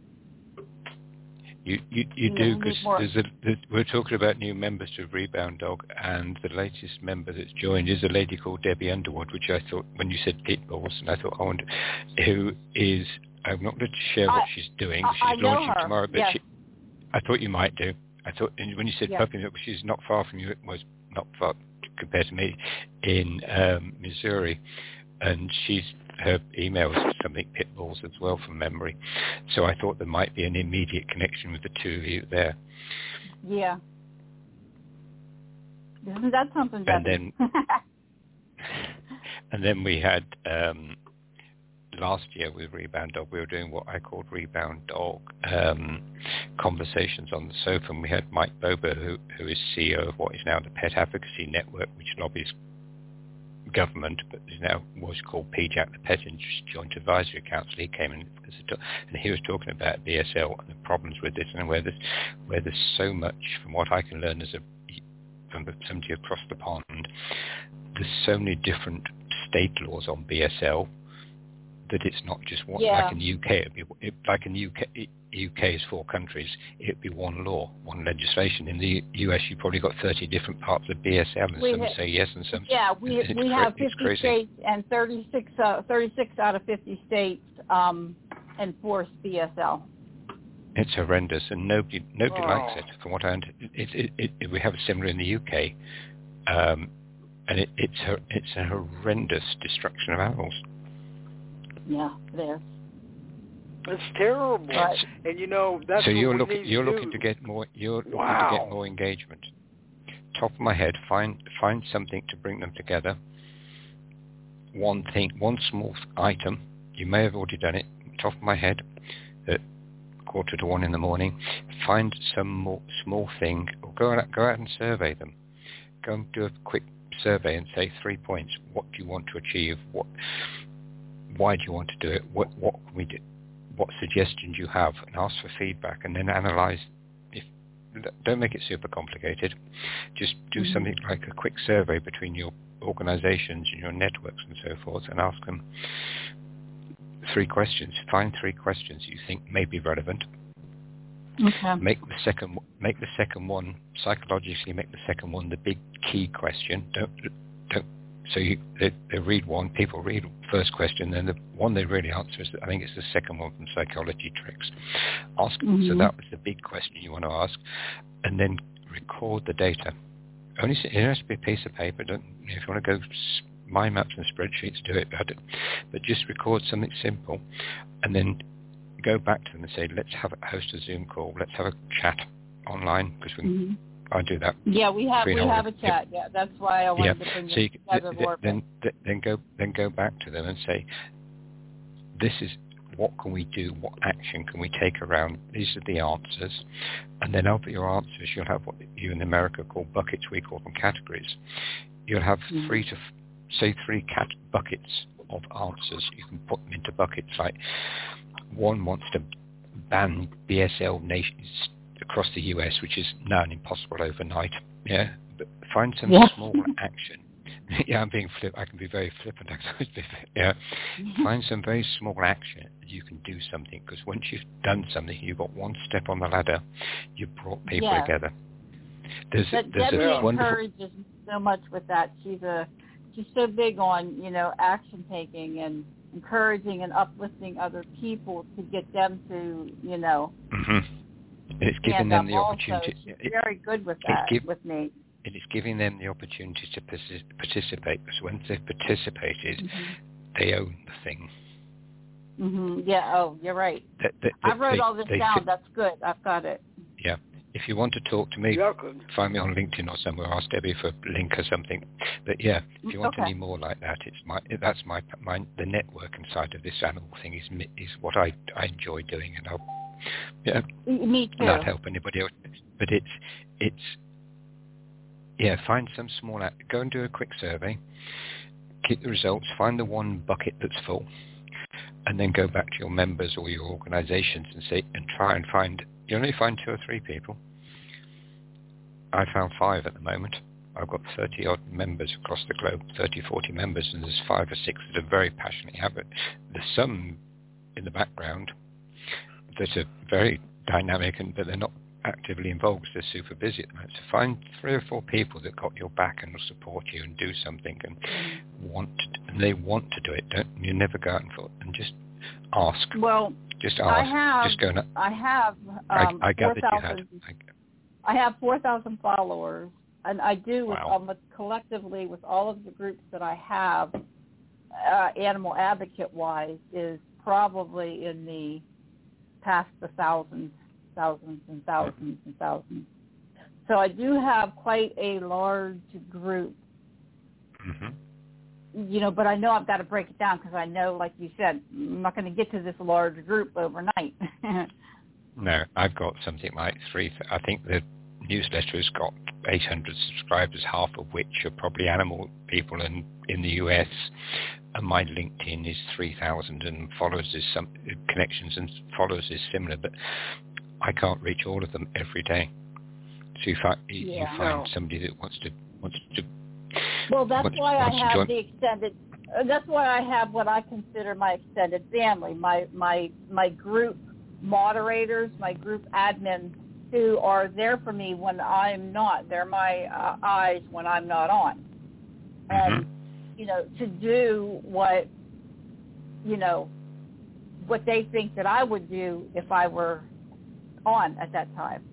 You do, because we're talking about new members to Rebound Dog, and the latest member that's joined is a lady called Debbie Underwood, which I thought, when you said pit bulls, and I thought, I wonder, who is, I'm not going to share what she's doing. She's launching tomorrow, but yes. I thought you might do. I thought, and when you said puppy milk, she's not far from you. It was not far. compared to me in Missouri, and her emails something pit bulls as well from memory. So I thought there might be an immediate connection with the two of you there. Yeah. Isn't that something, Debbie? And then we had last year with Rebound Dog, we were doing what I called Rebound Dog conversations on the sofa, and we had Mike Bober, who is CEO of what is now the Pet Advocacy Network, which lobbies government, but is now what's called PJAC, the Pet Joint Advisory Council. He came in and he was talking about BSL and the problems with this, and where there's so much, from what I can learn from somebody across the pond, there's so many different state laws on BSL that it's not just one. Like in the UK, like in the UK is 4 countries, it'd be one law, one legislation. In the US, you've probably got 30 different parts of BSL, and some say yes and some say no. We have 50 states, and 36 out of 50 states enforce BSL. It's horrendous, and nobody likes it. From what I understand, we have similar in the UK, and it's a horrendous destruction of animals. Yeah, it is. It's terrible, right. And that's so what you're looking to get more. You're looking to get more engagement. Top of my head, find something to bring them together. One thing, one small item. You may have already done it. Top of my head, at 1:45 in the morning. Find some more small thing, or go out and survey them. Go and do a quick survey and say 3 points. What do you want to achieve? Why do you want to do it? What can we do? What suggestions you have, and ask for feedback, and then analyze. Don't make it super complicated. Just do something like a quick survey between your organizations and your networks and so forth, and ask them 3 questions. Find 3 questions you think may be relevant. Okay. Make the second one psychologically. Make the second one the big key question. Don't. So they read one. People read first question, then the one they really answer is, I think it's the second one from Psychology Tricks. Ask. So that was the big question you want to ask, and then record the data. It has to be a piece of paper. If you want to go mind maps and spreadsheets, do it. But just record something simple, and then go back to them and say, let's host a Zoom call. Let's have a chat online, because I do that. Yeah, we have a chat. Yeah, that's why I wanted to bring this together more. Then go back to them and say, this is what can we do? What action can we take around? These are the answers, and then over your answers, you'll have what you in America call buckets. We call them categories. You'll have 3 buckets of answers. You can put them into buckets. Like one wants to ban BSL nations across the US, which is now impossible overnight. Yeah, but find some small action. Yeah, I'm being flip. I can be very flippant. Yeah, find some very small action. You can do something, because once you've done something, you've got one step on the ladder. You've brought people together. There's Debbie a wonderful. Encourages so much with that. She's so big on action taking and encouraging and uplifting other people to get them to And it's giving them the opportunity. She's very good with that, with me. And it's giving them the opportunity to participate, because once they've participated, they own the thing. Yeah, you're right. I wrote all this down. That's good. I've got it. Yeah. If you want to talk to me, find me on LinkedIn or somewhere. Ask Debbie for a link or something. But yeah, if you want any more like that, that's my the networking side of this animal thing is what I enjoy doing, and I'll me too. Not help anybody else. But it's find some small go and do a quick survey. Keep the results. Find the one bucket that's full, and then go back to your members or your organizations and try and find. You only find 2 or 3 people. I found 5 at the moment. I've got 30-odd members across the globe, 30, 40 members, and there's 5 or 6 that are very passionately have it. There's some in the background that are very dynamic, but they're not actively involved because they're super busy at the moment. So find 3 or 4 people that got your back and will support you and do something and they want to do it. You never go out and just ask. Well, just ask. I have 4,000 followers And I do, Wow. Collectively, with all of the groups that I have, animal advocate-wise, is probably in the past the thousands and thousands. So I do have quite a large group. Mm-hmm. But I know I've got to break it down because I know, like you said, I'm not going to get to this large group overnight. No, I've got something like I think the newsletter has got 800 subscribers, half of which are probably animal people in the US, and my LinkedIn is 3,000 and connections and followers is similar, but I can't reach all of them every day. So you find somebody that wants to. Well, that's why I have the extended. That's why I have what I consider my extended family, my group moderators, my group admins, who are there for me when I'm not. They're my eyes when I'm not on. And, to do what they think that I would do if I were on at that time.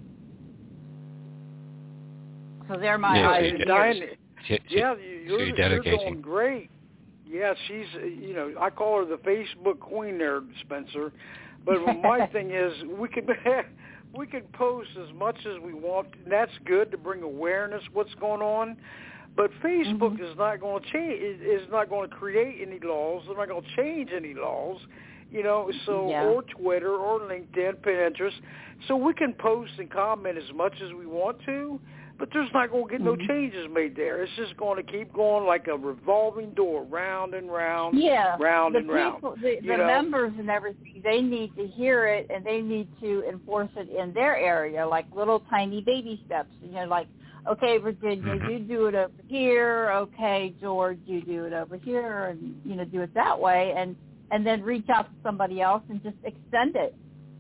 So they're my eyes and ears. You're doing great. Yeah, she's, I call her the Facebook queen there, Spencer. But my thing is, we can post as much as we want, and that's good to bring awareness what's going on. But Facebook is not going to change. Is not going to create any laws. They're not going to change any laws. Or Twitter or LinkedIn, Pinterest. So we can post and comment as much as we want to, but there's not going to get no changes made there. It's just going to keep going like a revolving door, round and round, round and round. The members and everything, they need to hear it, and they need to enforce it in their area, like little tiny baby steps. Like, okay, Virginia, you do it over here. Okay, George, you do it over here, and, do it that way, and then reach out to somebody else and just extend it.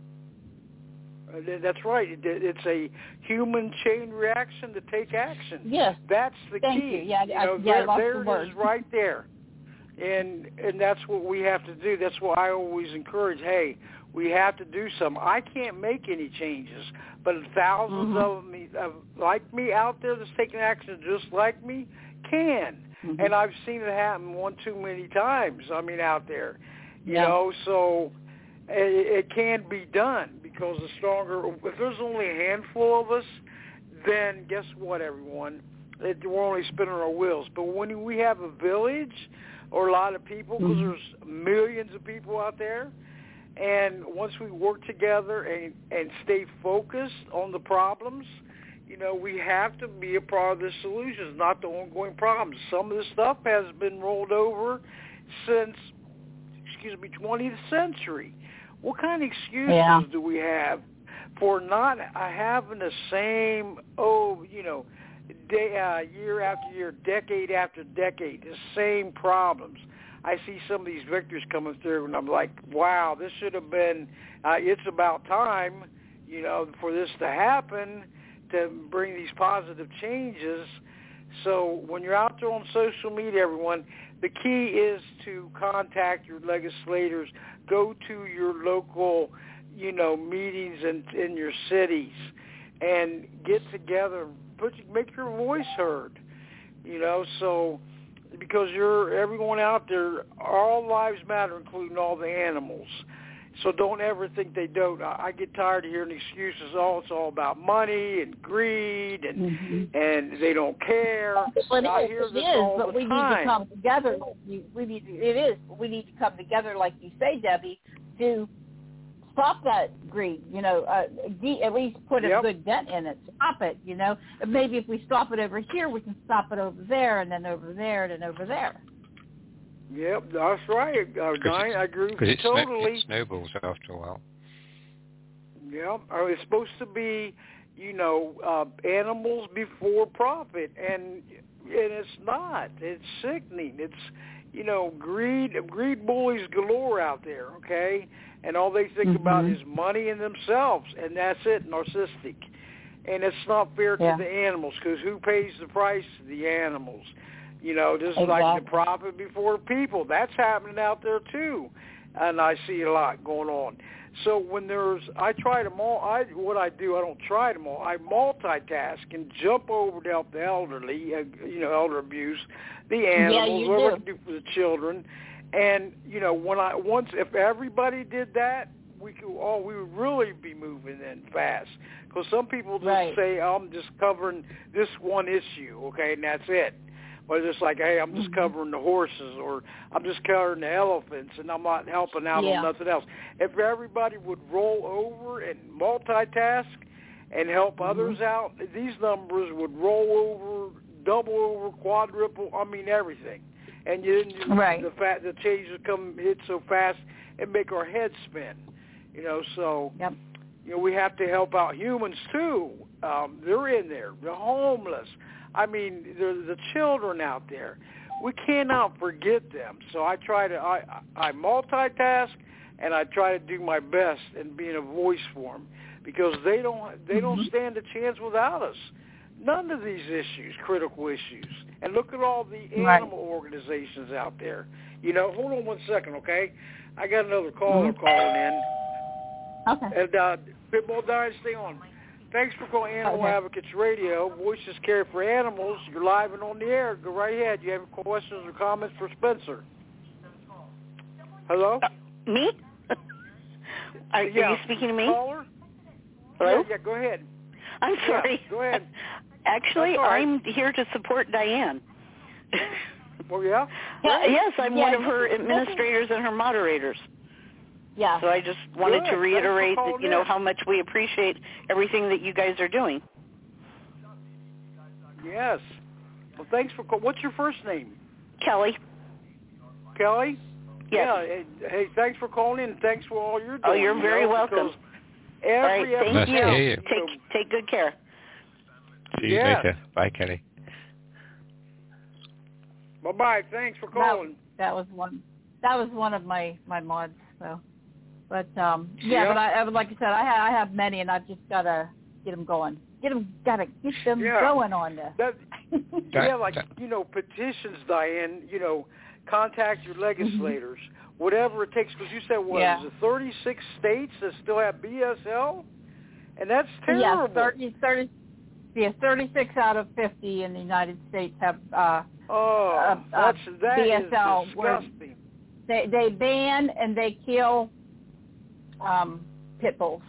That's right. It's a human chain reaction to take action. Yes. That's the Thank key. You. Yeah, there it is right there. And that's what we have to do. That's why I always encourage, hey, we have to do something. I can't make any changes, but thousands of me, like me out there that's taking action just like me can. And I've seen it happen one too many times, out there. You know, so it can be done because if there's only a handful of us, then guess what, everyone? We're only spinning our wheels. But when we have a village or a lot of people, because there's millions of people out there, and once we work together and stay focused on the problems, we have to be a part of the solutions, not the ongoing problems. Some of the stuff has been rolled over since, 20th century. What kind of excuses do we have for not having the same, year after year, decade after decade, the same problems? I see some of these victories coming through, and I'm like, wow, this should have been, it's about time, for this to happen, to bring these positive changes. So when you're out there on social media, everyone, the key is to contact your legislators, go to your local, meetings in your cities, and get together, make your voice heard, so because everyone out there, all lives matter, including all the animals. So don't ever think they don't. I get tired of hearing excuses. It's all about money and greed, and they don't care. Well, I hear this all the time. But we need to come together. We need to come together, like you say, Debbie, to stop that greed. At least put a good dent in it. Stop it. And maybe if we stop it over here, we can stop it over there, and then over there, and then over there. Yep, that's right. Diane, I agree with you totally. It snowballs after a while. Yeah, it's supposed to be, animals before profit, and it's not. It's sickening. It's, greed bullies galore out there, okay? And all they think about is money and themselves, and that's it, narcissistic. And it's not fair to the animals, because who pays the price? The animals. This is like the profit before people. That's happening out there too. and I see a lot going on. So when I try them all. What I do, I don't try them all. I multitask and jump over to help the elderly, elder abuse, the animals, whatever I can do for the children. And if everybody did that, we would really be moving in fast. Because some people just say, I'm just covering this one issue, okay, and that's it. But it's like, hey, I'm just covering the horses, or I'm just covering the elephants, and I'm not helping out on nothing else. If everybody would roll over and multitask and help others out, these numbers would roll over, double over, quadruple, everything. And the changes hit so fast and make our heads spin. So we have to help out humans too. They're in there. They're homeless. The children out there. We cannot forget them. So I multitask, and I try to do my best in being a voice for them, because they don't stand a chance without us. None of these issues, critical issues. And look at all the animal organizations out there. Hold on 1 second, okay? I got another caller calling in. Okay. And Pitbull Diane, stay on. Thanks for calling Animal Advocates Radio. Voices care for animals. You're live and on the air. Go right ahead. You have questions or comments for Spencer? Hello? Me? Are you speaking to me? Caller? Hello? Yeah, go ahead. I'm sorry. Go ahead. Actually, right. I'm here to support Diane. Oh, yeah? Yes, I'm one of her administrators and her moderators. Yeah. So I just wanted to reiterate that, how much we appreciate everything that you guys are doing. Yes. Well, thanks for calling. What's your first name? Kelly. Kelly? Yes. Yeah. Hey, thanks for calling in. Thanks for all you're doing. Oh, you're very welcome. Every all right, thank you. Take good care. See you later. Bye, Kelly. Bye-bye. Thanks for calling. That was one of my mods. So, but but I would, like I said, I have many, and I've just got to get them going. Gotta get them going on this. Petitions, Diane. Contact your legislators, whatever it takes. Because you said is it 36 states that still have BSL, and that's terrible. Yeah, 36 out of 50 in the United States have that BSL. Is disgusting. They ban and they kill pit bulls.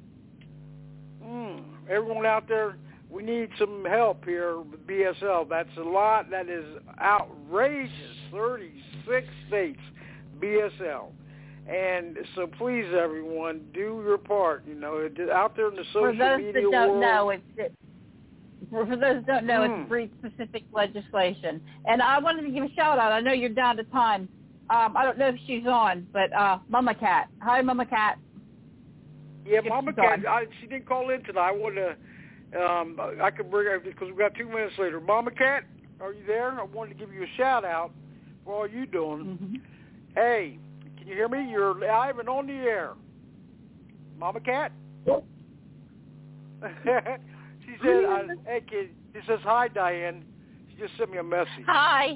Everyone out there, we need some help here with BSL. That's a lot. That is outrageous. 36 states, BSL. And so please, everyone, do your part. Out there in the social media world. For those that don't know, it's breed-specific legislation. And I wanted to give a shout-out. I know you're down to time. I don't know if she's on, but Mama Cat. Hi, Mama Cat. Yeah, Mama Cat. She didn't call in tonight. I wanted to. I could bring her because we've got 2 minutes later. Mama Cat, are you there? I wanted to give you a shout-out for all you doing. Hey, can you hear me? You're live and on the air. Mama Cat? She said, hey, kid, she says, hi, Diane. She just sent me a message. Hi.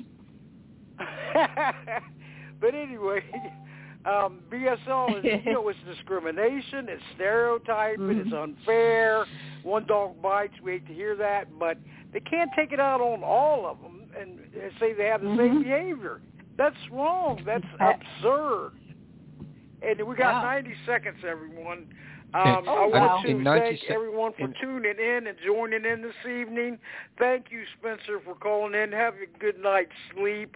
But anyway, BSL is, it's discrimination, it's stereotyping, it's unfair. One dog bites, we hate to hear that, but they can't take it out on all of them and say they have the same behavior. That's wrong. That's absurd. And we got 90 seconds, everyone. I want to thank everyone for tuning in and joining in this evening. Thank you, Spencer, for calling in. Have a good night's sleep.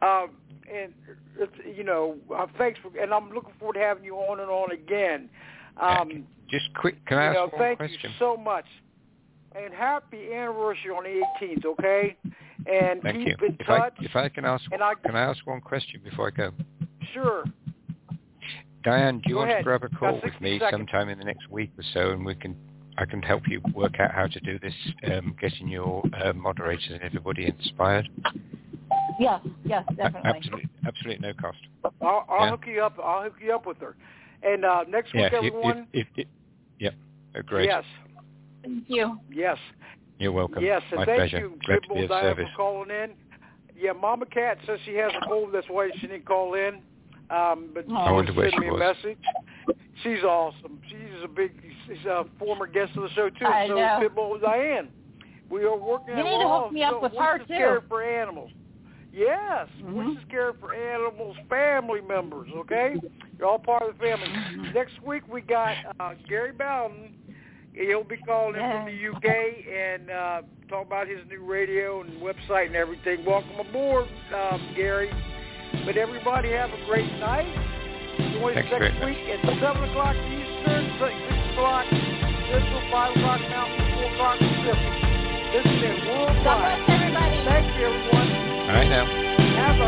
Thanks for, and I'm looking forward to having you on and on again. Just quick, can I ask one question? Thank you so much. And happy anniversary on the 18th, okay? And keep in touch. If I can ask, can I ask one question before I go? Sure. Diane, do you want to grab a call with me sometime in the next week or so, and I can help you work out how to do this, getting your moderators and everybody inspired? Yes, definitely. Absolutely no cost. I'll hook you up. I'll hook you up with her. And next week, everyone. Great. Yes. Thank you. Yes. You're welcome. Yes, and My thank pleasure. you, Glad to be of Diane, service. for calling in. Yeah, Mama Cat says she has a cold. That's why she didn't call in. But I wonder where send she me a was. message. She's awesome. She's a former guest of the show too. I so know. Pitbull Diane. We are working. You need to hook me up with her Voices too. Cared for Animals. Yes, Voices Cared for Animals family members. Okay, you're all part of the family. Next week we got Gary Bowden. He'll be calling in from the UK and talk about his new radio and website and everything. Welcome aboard, Gary. But everybody have a great night. Join us next week at 7 o'clock Eastern, 6 o'clock Central, 5 o'clock Mountain, 4 o'clock Pacific. This is it worldwide. God bless everybody. Thank you, everyone. All right now. Have a